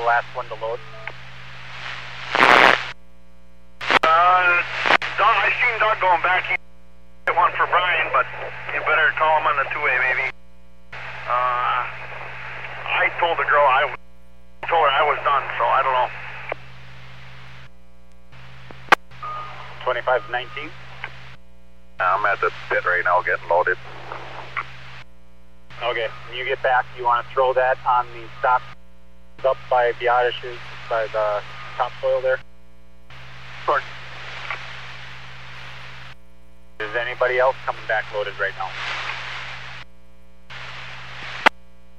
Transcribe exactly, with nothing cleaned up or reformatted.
last one to load? Uh, Doug, I seen Doug going back. He hit one for Brian, but you better call him on the two-way, maybe. Uh, I told the girl I told her I was done, so I don't know. twenty-five nineteen. I'm at the pit right now getting loaded. Okay, when you get back, you want to throw that on the stop up by the Otishes, by the topsoil there? Sure. Is anybody else coming back loaded right now?